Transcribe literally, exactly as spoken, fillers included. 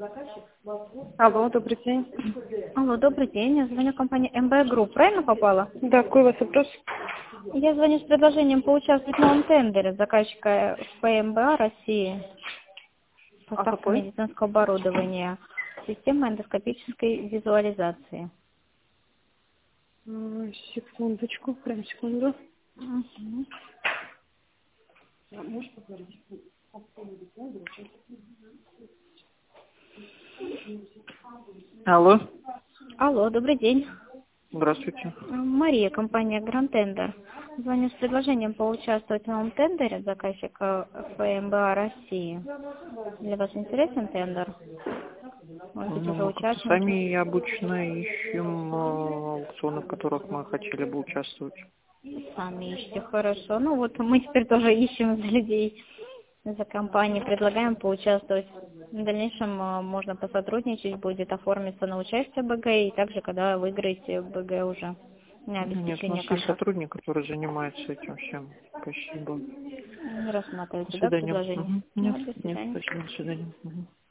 Алло, добрый день. Алло, добрый день. Я звоню компании эм бэ Групп. Правильно попала? Да, какой у вас вопрос? Я звоню с предложением поучаствовать в новом тендере заказчика эф эм бэ а России. А Поставка какой? медицинского оборудования. Система эндоскопической визуализации. М, Секундочку, прям секунду. Мгм. Алло, Алло, добрый день. здравствуйте. Мария, компания Гранд Тендер. Звоню с предложением поучаствовать в новом тендере заказчика эф эм бэ а России. Для вас интересен тендер? Может быть, Ну, уже мы как-то участвуете? сами обычно ищем э, аукционы, в которых мы хотели бы участвовать. Сами ищете, хорошо. Ну вот мы теперь тоже ищем за людей, за компании, предлагаем поучаствовать. В дальнейшем э, можно посотрудничать, будет оформиться на участие бэ гэ, и также, когда выиграете бэ гэ уже на Нет, у обеспечение нас есть контракта. сотрудник, который занимается этим всем. Спасибо. Не До рассматриваете, да, свидания. предложение? Мгм. Нет, Ну, до нет, свидания. спасибо, до свидания. Мгм.